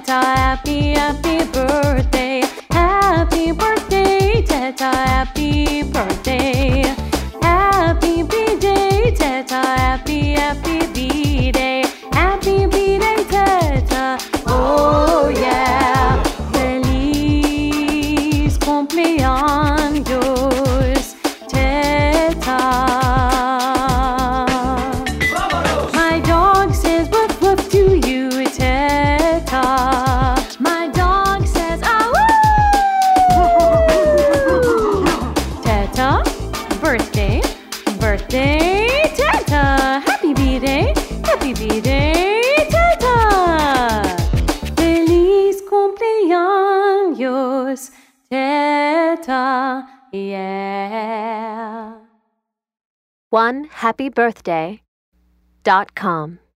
Teta, happy, happy birthday. Happy birthday, Teta, happy birthday. Happy B-Day, Teta, happy, happy B-Day. Happy B-Day, Teta, oh yeah. Feliz cumpleaños, Teta. My dog says woof woof to you, Teta. My dog says ah woo. Teta, birthday, birthday, Teta. Happy B-Day, Teta. Feliz cumpleaños, Teta, yeah. OneHappyBirthday.com